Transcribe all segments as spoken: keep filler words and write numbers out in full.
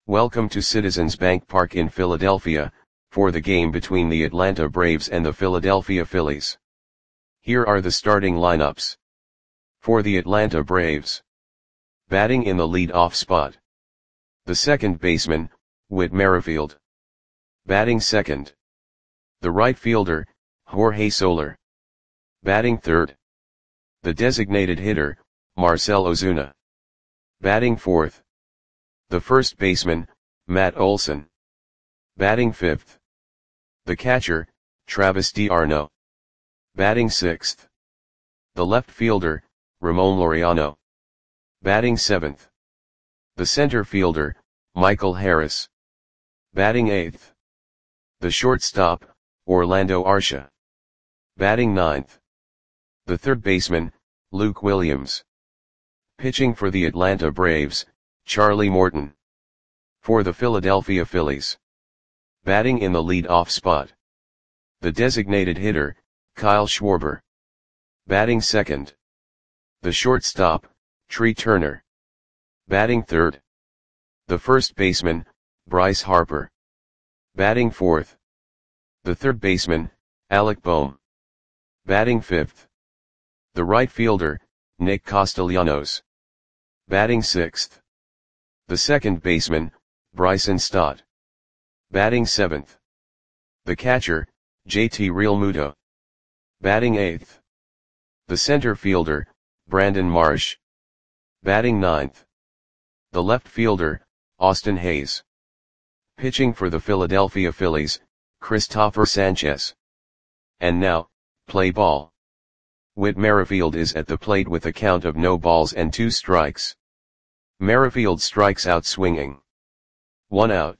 Welcome to Citizens Bank Park in Philadelphia, for the game between the Atlanta Braves and the Philadelphia Phillies. Here are the starting lineups. For the Atlanta Braves. Batting in the lead-off spot. The second baseman, Whit Merrifield. Batting second. The right fielder, Jorge Soler. Batting third. The designated hitter, Marcell Ozuna. Batting fourth. The first baseman, Matt Olson. Batting fifth. The catcher, Travis d'Arnaud. Batting sixth. The left fielder, Ramon Laureano. Batting seventh. The center fielder, Michael Harris. Batting eighth. The shortstop, Orlando Arcia. Batting ninth. The third baseman, Luke Williams. Pitching for the Atlanta Braves, Charlie Morton. For the Philadelphia Phillies. Batting in the lead-off spot. The designated hitter, Kyle Schwarber. Batting second. The shortstop, Trea Turner. Batting third. The first baseman, Bryce Harper. Batting fourth. The third baseman, Alec Bohm. Batting fifth. The right fielder, Nick Castellanos. Batting sixth. The second baseman, Bryson Stott. Batting seventh. The catcher, J T Realmuto. Batting eighth. The center fielder, Brandon Marsh. Batting ninth. The left fielder, Austin Hayes. Pitching for the Philadelphia Phillies, Christopher Sanchez. And now, play ball. Whit Merrifield is at the plate with a count of no balls and two strikes. Merrifield strikes out swinging. One out.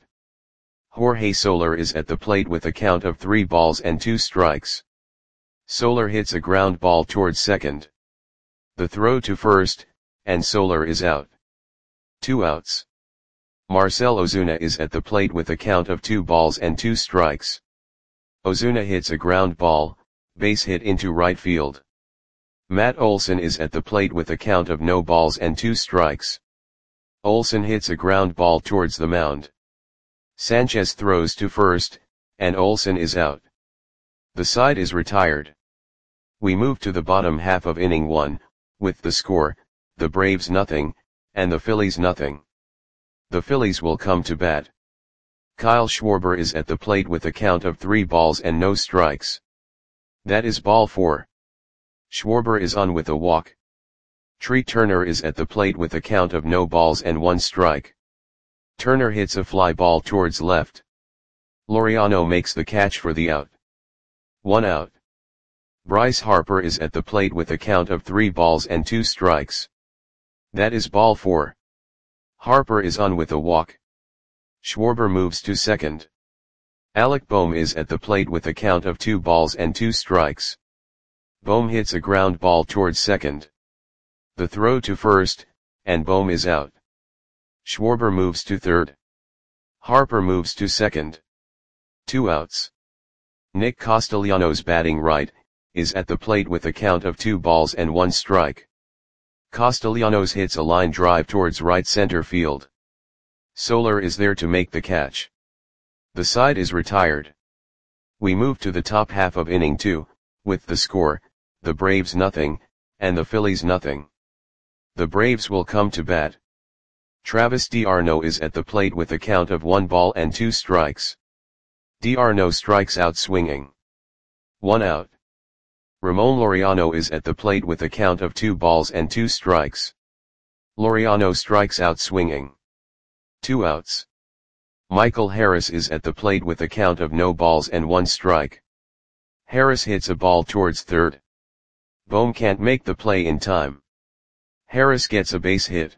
Jorge Soler is at the plate with a count of three balls and two strikes. Soler hits a ground ball towards second. The throw to first, and Soler is out. Two outs. Marcell Ozuna is at the plate with a count of two balls and two strikes. Ozuna hits a ground ball, base hit into right field. Matt Olson is at the plate with a count of no balls and two strikes. Olson hits a ground ball towards the mound. Sanchez throws to first, and Olson is out. The side is retired. We move to the bottom half of inning one, with the score, the Braves nothing, and the Phillies nothing. The Phillies will come to bat. Kyle Schwarber is at the plate with a count of three balls and no strikes. That is ball four. Schwarber is on with a walk. Trea Turner is at the plate with a count of no balls and one strike. Turner hits a fly ball towards left. Laureano makes the catch for the out. One out. Bryce Harper is at the plate with a count of three balls and two strikes. That is ball four. Harper is on with a walk. Schwarber moves to second. Alec Bohm is at the plate with a count of two balls and two strikes. Bohm hits a ground ball towards second. The throw to first, and Bohm is out. Schwarber moves to third. Harper moves to second. Two outs. Nick Castellanos, batting right, is at the plate with a count of two balls and one strike. Castellanos hits a line drive towards right center field. Soler is there to make the catch. The side is retired. We move to the top half of inning two, with the score, the Braves nothing, and the Phillies nothing. The Braves will come to bat. Travis d'Arnaud is at the plate with a count of one ball and two strikes. D'Arnaud strikes out swinging. One out. Ramon Laureano is at the plate with a count of two balls and two strikes. Laureano strikes out swinging. Two outs. Michael Harris is at the plate with a count of no balls and one strike. Harris hits a ball towards third. Bohm can't make the play in time. Harris gets a base hit.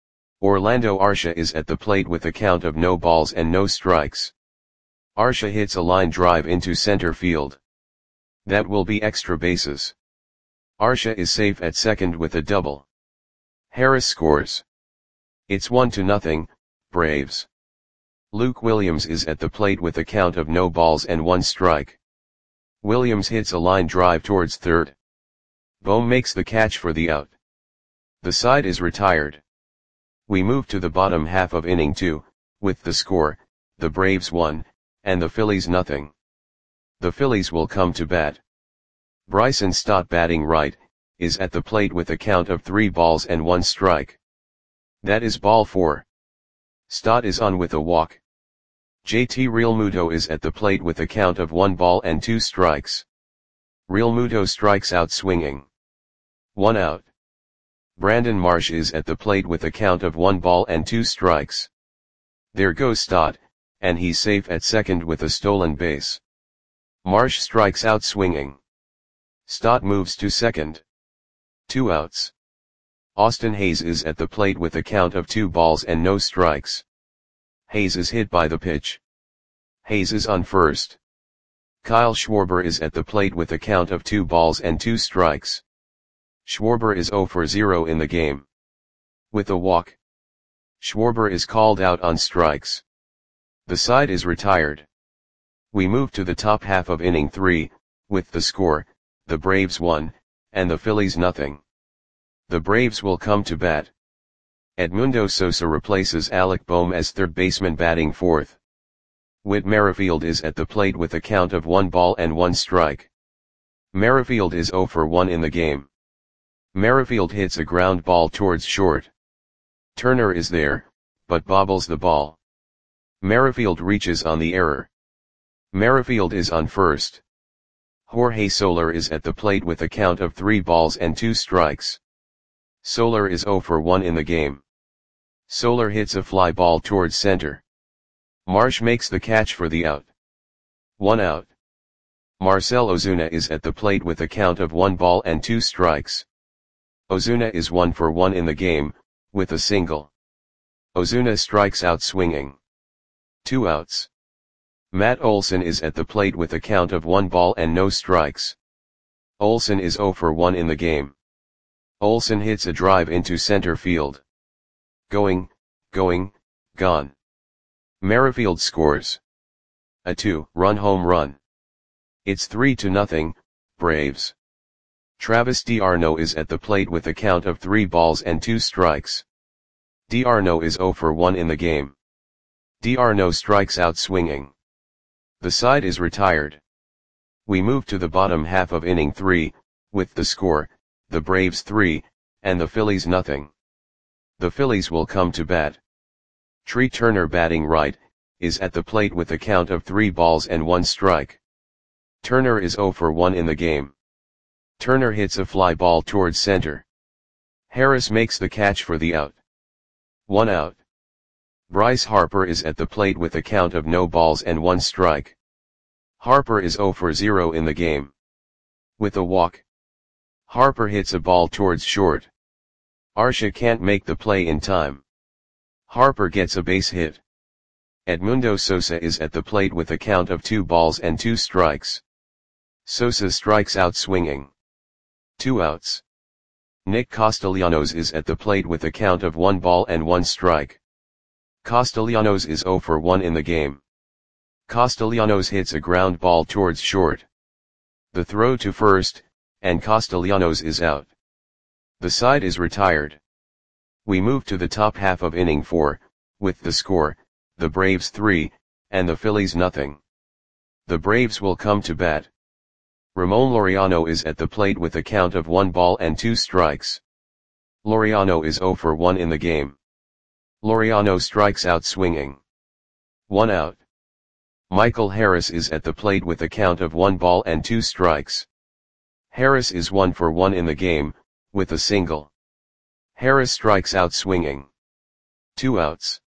Orlando Arcia is at the plate with a count of no balls and no strikes. Arcia hits a line drive into center field. That will be extra bases. Arcia is safe at second with a double. Harris scores. It's one to nothing, Braves. Luke Williams is at the plate with a count of no balls and one strike. Williams hits a line drive towards third. Bohm makes the catch for the out. The side is retired. We move to the bottom half of inning two, With the score, the Braves one, and the Phillies nothing. The Phillies will come to bat. Bryson Stott batting right, is at the plate with a count of three balls and one strike. That is ball four. Stott is on with a walk. J T Realmuto is at the plate with a count of one ball and two strikes. Realmuto strikes out swinging. One out. Brandon Marsh is at the plate with a count of one ball and two strikes. There goes Stott, and he's safe at second with a stolen base. Marsh strikes out swinging. Stott moves to second. Two outs. Austin Hayes is at the plate with a count of two balls and no strikes. Hayes is hit by the pitch. Hayes is on first. Kyle Schwarber is at the plate with a count of two balls and two strikes. Schwarber is zero for zero in the game. With a walk. Schwarber is called out on strikes. The side is retired. We move to the top half of inning three, with the score, the Braves one, and the Phillies nothing. The Braves will come to bat. Edmundo Sosa replaces Alec Bohm as third baseman batting fourth. Whit Merrifield is at the plate with a count of one ball and one strike. Merrifield is zero for one in the game. Merrifield hits a ground ball towards short. Turner is there, but bobbles the ball. Merrifield reaches on the error. Merrifield is on first. Jorge Soler is at the plate with a count of three balls and two strikes. Soler is zero for one in the game. Soler hits a fly ball towards center. Marsh makes the catch for the out. One out. Marcell Ozuna is at the plate with a count of one ball and two strikes. Ozuna is one for one in the game, with a single. Ozuna strikes out swinging. Two outs. Matt Olson is at the plate with a count of one ball and no strikes. Olson is zero for one in the game. Olson hits a drive into center field. Going, going, gone. Merrifield scores a two-run home run. It's three to nothing, Braves. Travis d'Arnaud is at the plate with a count of three balls and two strikes. d'Arnaud is zero for one in the game. d'Arnaud strikes out swinging. The side is retired. We move to the bottom half of inning three, with the score, the Braves three, and the Phillies nothing. The Phillies will come to bat. Tree Turner batting right, is at the plate with a count of three balls and one strike. Turner is zero for one in the game. Turner hits a fly ball towards center. Harris makes the catch for the out. One out. Bryce Harper is at the plate with a count of no balls and one strike. Harper is zero for zero in the game. With a walk. Harper hits a ball towards short. Arcia can't make the play in time. Harper gets a base hit. Edmundo Sosa is at the plate with a count of two balls and two strikes. Sosa strikes out swinging. Two outs. Nick Castellanos is at the plate with a count of one ball and one strike. Castellanos is zero for one in the game. Castellanos hits a ground ball towards short. The throw to first, and Castellanos is out. The side is retired. We move to the top half of inning four, with the score, the Braves three, and the Phillies nothing. The Braves will come to bat. Ramon Laureano is at the plate with a count of one ball and two strikes. Laureano is zero for one in the game. Laureano strikes out swinging. One out. Michael Harris is at the plate with a count of one ball and two strikes. Harris is one for one in the game, with a single. Harris strikes out swinging. Two outs.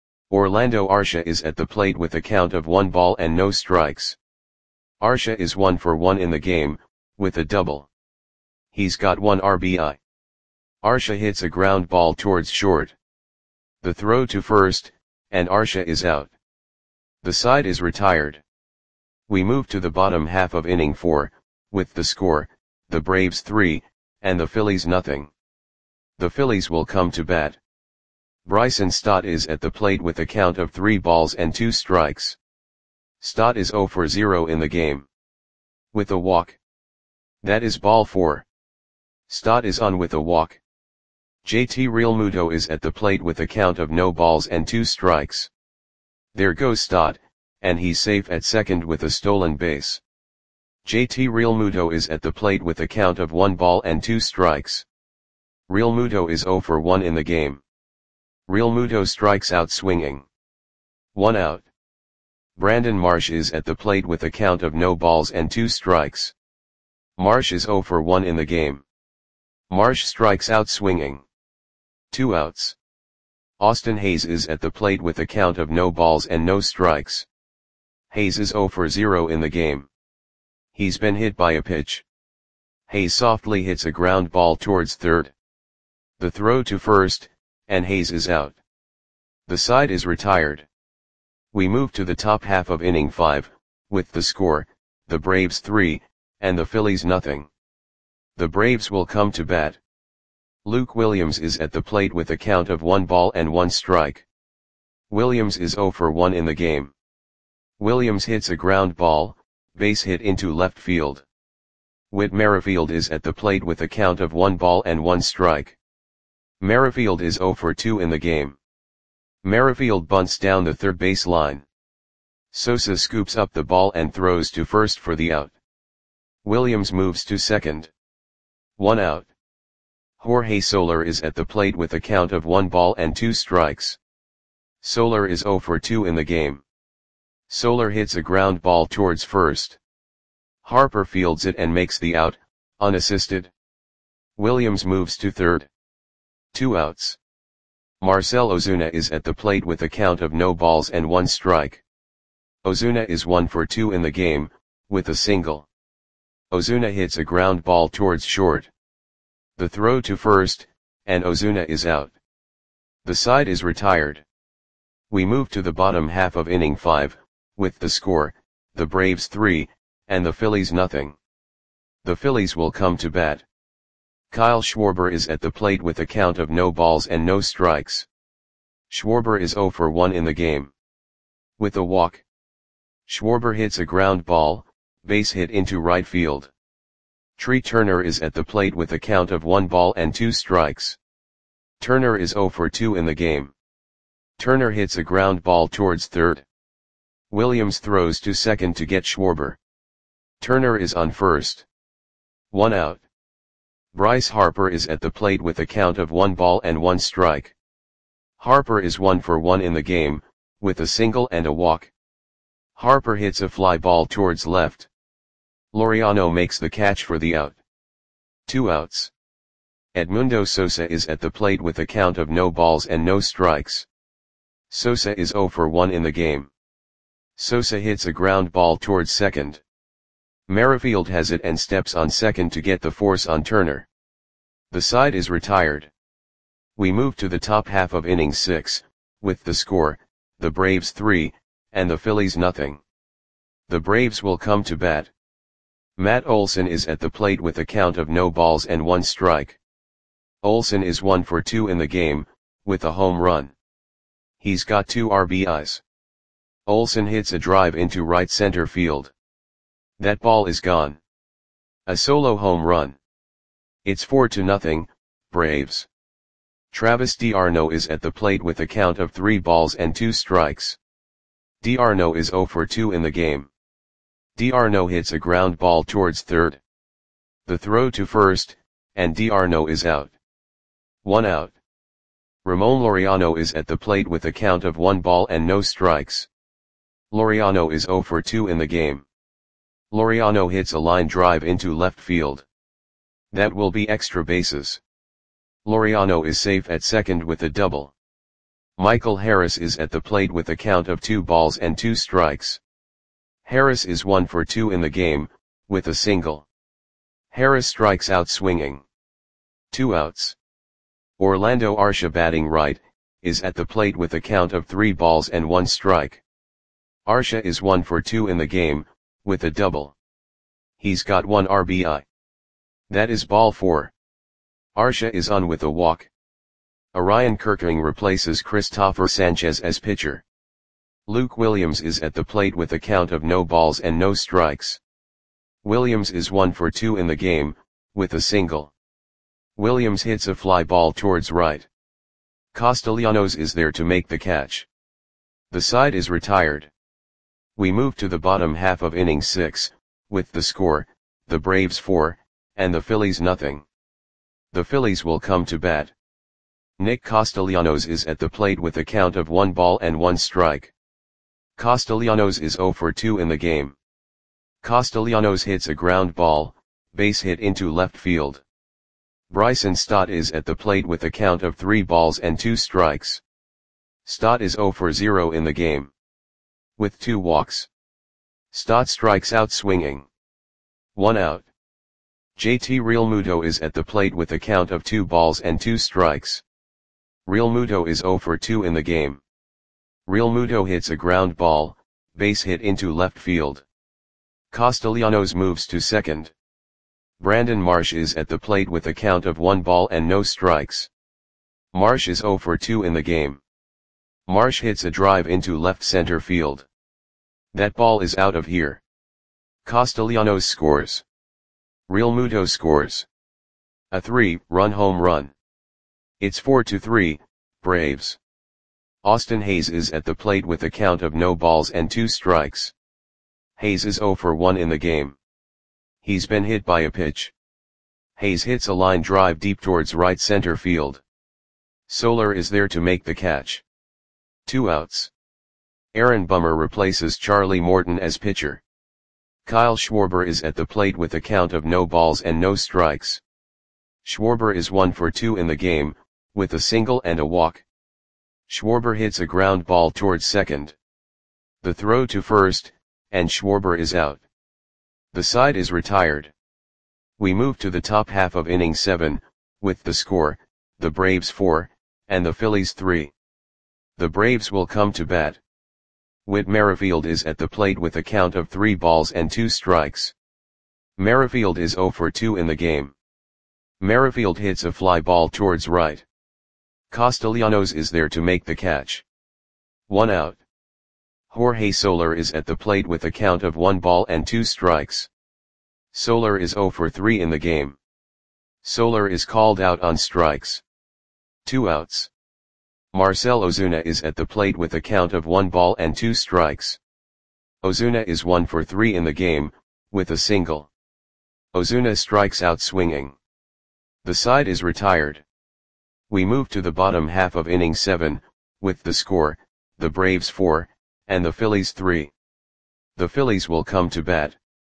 Orlando Arcia is at the plate with a count of one ball and no strikes. Arcia is one for one in the game, with a double. He's got one R B I. Arcia hits a ground ball towards short. The throw to first, and Arcia is out. The side is retired. We move to the bottom half of inning four, with the score, the Braves three, and the Phillies nothing. The Phillies will come to bat. Bryson Stott is at the plate with a count of three balls and two strikes. Stott is zero for zero in the game. With a walk. That is ball four. Stott is on with a walk. J T Realmuto is at the plate with a count of no balls and two strikes. There goes Stott, and he's safe at second with a stolen base. J T Realmuto is at the plate with a count of one ball and two strikes. Realmuto is zero for one in the game. Realmuto strikes out swinging. One out. Brandon Marsh is at the plate with a count of no balls and two strikes. Marsh is zero for one in the game. Marsh strikes out swinging. Two outs. Austin Hayes is at the plate with a count of no balls and no strikes. Hayes is zero for zero in the game. He's been hit by a pitch. Hayes softly hits a ground ball towards third. The throw to first, and Hayes is out. The side is retired. We move to the top half of inning five, with the score, the Braves three, and the Phillies nothing. The Braves will come to bat. Luke Williams is at the plate with a count of one ball and one strike. Williams is zero for one in the game. Williams hits a ground ball, base hit into left field. Whit Merrifield is at the plate with a count of one ball and one strike. Merrifield is zero for two in the game. Merrifield bunts down the third base line. Sosa scoops up the ball and throws to first for the out. Williams moves to second. One out. Jorge Soler is at the plate with a count of one ball and two strikes. Soler is zero for two in the game. Soler hits a ground ball towards first. Harper fields it and makes the out, unassisted. Williams moves to third. Two outs. Marcell Ozuna is at the plate with a count of no balls and one strike. Ozuna is one for two in the game, with a single. Ozuna hits a ground ball towards short. The throw to first, and Ozuna is out. The side is retired. We move to the bottom half of inning five, with the score, the Braves three, and the Phillies nothing. The Phillies will come to bat. Kyle Schwarber is at the plate with a count of no balls and no strikes. Schwarber is zero for one in the game. With a walk. Schwarber hits a ground ball, base hit into right field. Tree Turner is at the plate with a count of one ball and two strikes. Turner is zero for two in the game. Turner hits a ground ball towards third. Williams throws to second to get Schwarber. Turner is on first. One out. Bryce Harper is at the plate with a count of one ball and one strike. Harper is one for one in the game, with a single and a walk. Harper hits a fly ball towards left. Laureano makes the catch for the out. Two outs. Edmundo Sosa is at the plate with a count of no balls and no strikes. Sosa is zero for one in the game. Sosa hits a ground ball towards second. Merrifield has it and steps on second to get the force on Turner. The side is retired. We move to the top half of inning six, with the score, the Braves three, and the Phillies nothing. The Braves will come to bat. Matt Olson is at the plate with a count of no balls and one strike. Olson is one for two in the game, with a home run. He's got two R B Is. Olson hits a drive into right center field. That ball is gone. A solo home run. It's four to nothing, Braves. Travis d'Arnaud is at the plate with a count of three balls and two strikes. d'Arnaud is zero for two in the game. d'Arnaud hits a ground ball towards third. The throw to first, and d'Arnaud is out. One out. Ramon Laureano is at the plate with a count of one ball and no strikes. Laureano is zero for two in the game. Laureano hits a line drive into left field. That will be extra bases. Laureano is safe at second with a double. Michael Harris is at the plate with a count of two balls and two strikes. Harris is one for two in the game, with a single. Harris strikes out swinging. Two outs. Orlando Arcia, batting right, is at the plate with a count of three balls and one strike. Arcia is one for two in the game, with a double. He's got one R B I. That is ball four. Arcia is on with a walk. Orion Kirkling replaces Christopher Sanchez as pitcher. Luke Williams is at the plate with a count of no balls and no strikes. Williams is one for two in the game, with a single. Williams hits a fly ball towards right. Castellanos is there to make the catch. The side is retired. We move to the bottom half of inning six, with the score, the Braves four, and the Phillies nothing. The Phillies will come to bat. Nick Castellanos is at the plate with a count of one ball and one strike. Castellanos is zero for two in the game. Castellanos hits a ground ball, base hit into left field. Bryson Stott is at the plate with a count of three balls and two strikes. Stott is zero for zero in the game. With two walks. Stott strikes out swinging. One out. J T Realmuto is at the plate with a count of two balls and two strikes. Realmuto is zero for two in the game. Realmuto hits a ground ball, base hit into left field. Castellanos moves to second. Brandon Marsh is at the plate with a count of one ball and no strikes. Marsh is zero for two in the game. Marsh hits a drive into left center field. That ball is out of here. Castellanos scores. Realmuto scores. A three-run home run. It's four to three, Braves. Austin Hayes is at the plate with a count of no balls and two strikes. Hayes is zero for one in the game. He's been hit by a pitch. Hayes hits a line drive deep towards right center field. Soler is there to make the catch. Two outs. Aaron Bummer replaces Charlie Morton as pitcher. Kyle Schwarber is at the plate with a count of no balls and no strikes. Schwarber is one for two in the game, with a single and a walk. Schwarber hits a ground ball towards second. The throw to first, and Schwarber is out. The side is retired. We move to the top half of inning seven, with the score, the Braves four, and the Phillies three. The Braves will come to bat. Whit Merrifield is at the plate with a count of three balls and two strikes. Merrifield is zero for two in the game. Merrifield hits a fly ball towards right. Castellanos is there to make the catch. One out. Jorge Soler is at the plate with a count of one ball and two strikes. Soler is zero for three in the game. Soler is called out on strikes. Two outs. Marcell Ozuna is at the plate with a count of one ball and two strikes. Ozuna is one for three in the game, with a single. Ozuna strikes out swinging. The side is retired. We move to the bottom half of inning seven, with the score, the Braves four, and the Phillies three. The Phillies will come to bat.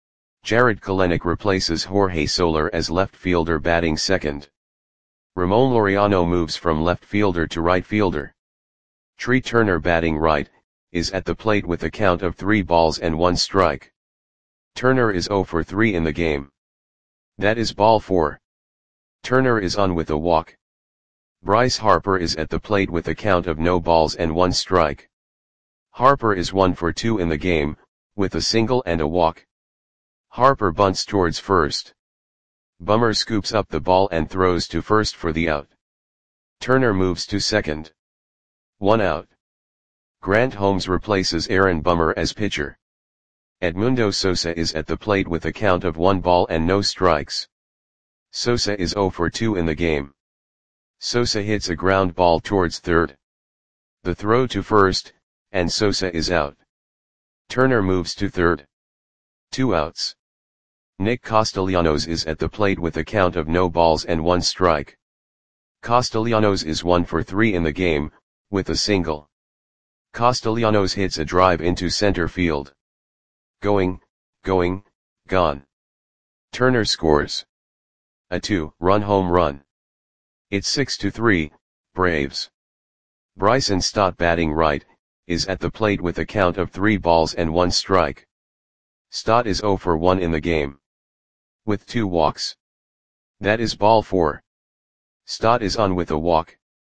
Jared Kelenic replaces Jorge Soler as left fielder batting second. Ramon Laureano moves from left fielder to right fielder. Tree Turner batting right, is at the plate with a count of three balls and one strike. Turner is zero for three in the game. That is ball four. Turner is on with a walk. Bryce Harper is at the plate with a count of no balls and one strike. Harper is one for two in the game, with a single and a walk. Harper bunts towards first. Bummer scoops up the ball and throws to first for the out. Turner moves to second. One out. Grant Holmes replaces Aaron Bummer as pitcher. Edmundo Sosa is at the plate with a count of one ball and no strikes. Sosa is zero for two in the game. Sosa hits a ground ball towards third. The throw to first, and Sosa is out. Turner moves to third. Two outs. Nick Castellanos is at the plate with a count of no balls and one strike. Castellanos is one for three in the game, with a single. Castellanos hits a drive into center field. Going, going, gone. Turner scores. A two-run home run. It's six to three, Braves. Bryson Stott batting right, is at the plate with a count of three balls and one strike. Stott is zero for one in the game. With two walks. That is ball four. Stott is on with a walk.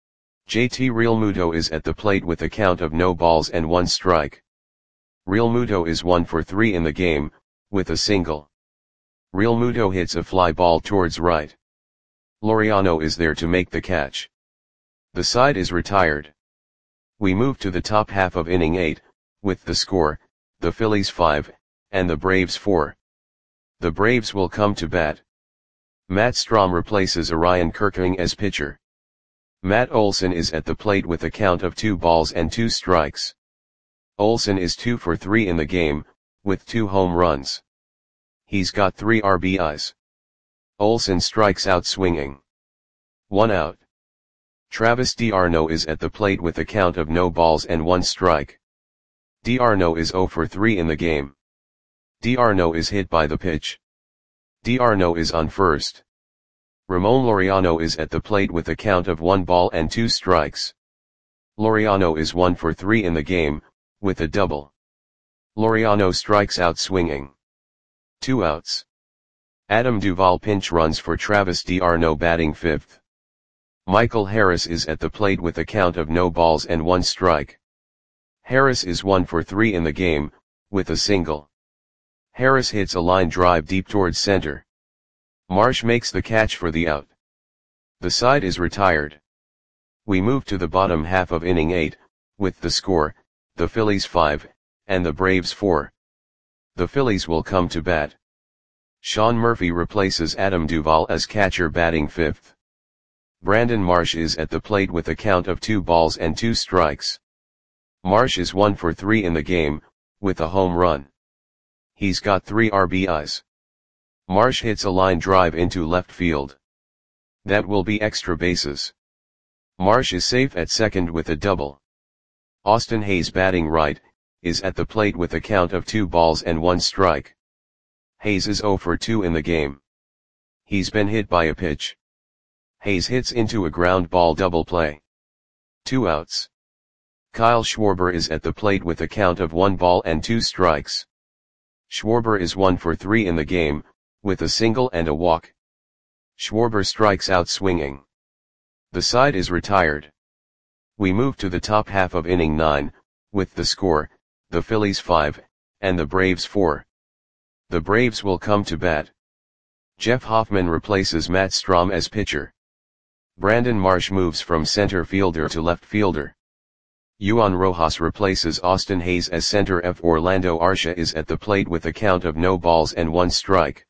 J T Realmuto is at the plate with a count of no balls and one strike. Realmuto is one for three in the game, with a single. Realmuto hits a fly ball towards right. Laureano is there to make the catch. The side is retired. We move to the top half of inning eight, with the score, the Phillies five, and the Braves four. The Braves will come to bat. Matt Strahm replaces Orion Kirkering as pitcher. Matt Olson is at the plate with a count of two balls and two strikes. Olsen is two for three in the game, with two home runs. He's got three R B Is. Olsen strikes out swinging. One out. Travis d'Arnaud is at the plate with a count of no balls and one strike. d'Arnaud is zero for three in the game. d'Arnaud is hit by the pitch. d'Arnaud is on first. Ramon Laureano is at the plate with a count of one ball and two strikes. Laureano is one for three in the game, with a double. Laureano strikes out swinging. Two outs. Adam Duvall pinch runs for Travis d'Arnaud batting fifth. Michael Harris is at the plate with a count of no balls and one strike. Harris is one for three in the game, with a single. Harris hits a line drive deep towards center. Marsh makes the catch for the out. The side is retired. We move to the bottom half of inning eight, with the score, the Phillies five, and the Braves four. The Phillies will come to bat. Sean Murphy replaces Adam Duvall as catcher batting fifth. Brandon Marsh is at the plate with a count of two balls and two strikes. Marsh is one for three in the game, with a home run. He's got three R B Is. Marsh hits a line drive into left field. That will be extra bases. Marsh is safe at second with a double. Austin Hayes batting right, is at the plate with a count of two balls and one strike. Hayes is zero for two in the game. He's been hit by a pitch. Hayes hits into a ground ball double play. Two outs. Kyle Schwarber is at the plate with a count of one ball and two strikes. Schwarber is one for three in the game, with a single and a walk. Schwarber strikes out swinging. The side is retired. We move to the top half of inning nine, with the score, the Phillies five, and the Braves four. The Braves will come to bat. Jeff Hoffman replaces Matt Strom as pitcher. Brandon Marsh moves from center fielder to left fielder. Juan Rojas replaces Austin Hayes as center F. Orlando Arcia is at the plate with a count of no balls and one strike.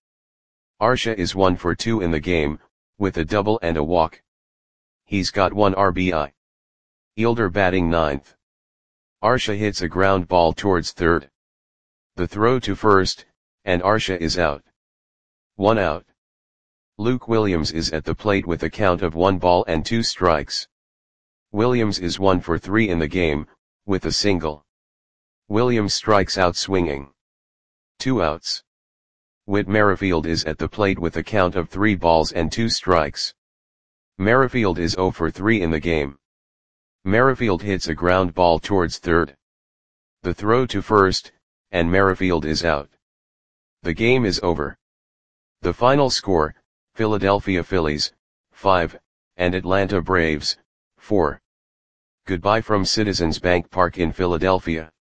Arcia is one for two in the game, with a double and a walk. He's got one R B I. Elder batting ninth. Arcia hits a ground ball towards third. The throw to first, and Arcia is out. One out. Luke Williams is at the plate with a count of one ball and two strikes. Williams is one for three in the game, with a single. Williams strikes out swinging. Two outs. Whit Merrifield is at the plate with a count of three balls and two strikes. Merrifield is zero for three in the game. Merrifield hits a ground ball towards third. The throw to first, and Merrifield is out. The game is over. The final score, Philadelphia Phillies, five, and Atlanta Braves, four. Goodbye from Citizens Bank Park in Philadelphia.